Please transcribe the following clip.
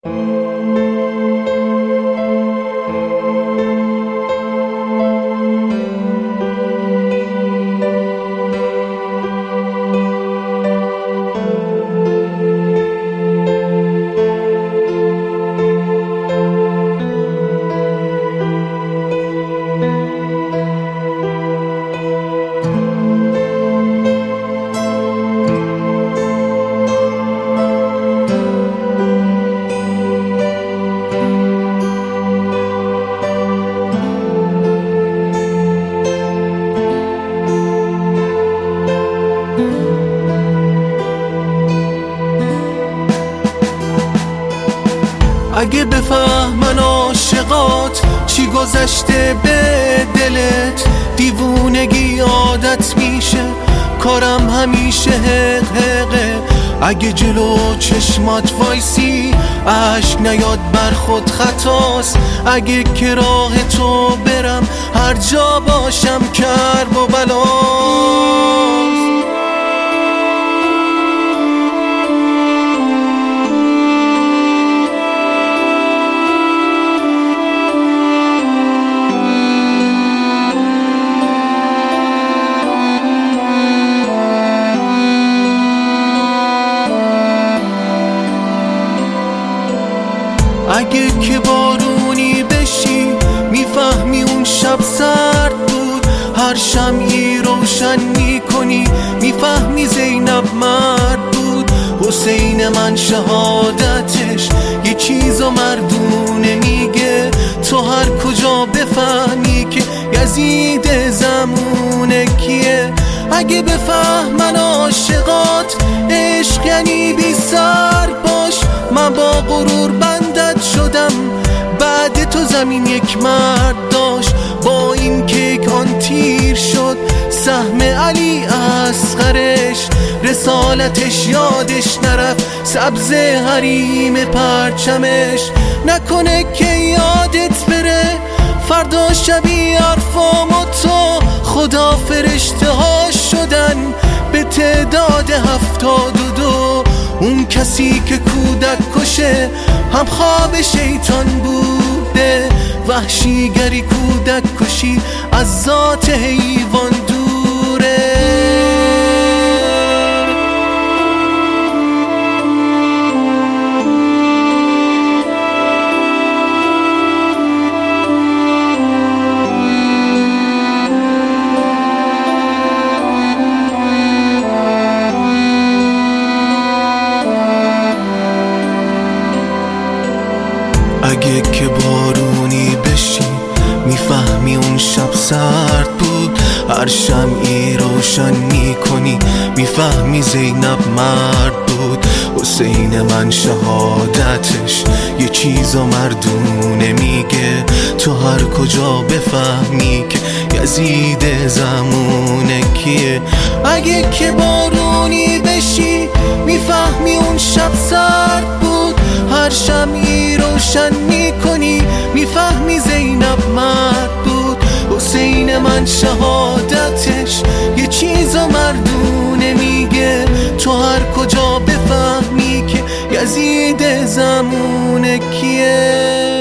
اگه بفهمن عاشقات چی گذشته به دلت، دیوونگی عادت میشه، کارم همیشه حقه. اگه جلو چشمات وایسی عشق نیاد بر خود خطاست. اگه که راه تو برم هر جا باشم کرب و بلاست. اگه که بارونی بشی میفهمی اون شب سرد بود، هر شمعی روشن میکنی میفهمی زینب مرد بود. حسین من شهادتش یه چیزو مردونه میگه، تو هر کجا بفهمی که یزید زمونه کیه. اگه بفهمن عاشقات عشق یعنی بی سر باش، من با غرور بندت شدم، بعد تو زمین یک مرد داشت. با این که آن تیر شد سهم علی اصغرش، رسالتش یادش نرفت سبز حریم پرچمش. نکنه که یادت بره فردا شبی عرفام و تو خدا فرشته ها شدن به تعداد 72. اون کسی که کودک کشه هم خواب شیطان بوده، وحشیگری کودک کشی از ذات حیوان دوره. اگه که بارونی بشی میفهمی اون شب سرد بود، هر شمعی روشن میکنی میفهمی زینب مرد بود. حسین من شهادتش یه چیزو مردونه میگه، تو هر کجا بفهمی که یزید زمونه کیه. اگه که بارونی بشی میفهمی اون شب سرد بود، هر شمعی روشن میکنی میفهمی زینب مرد بود. حسین من شهادتش یه چیزو مردونه میگه، تو هر کجا بفهمی که یزید زمونه کیه.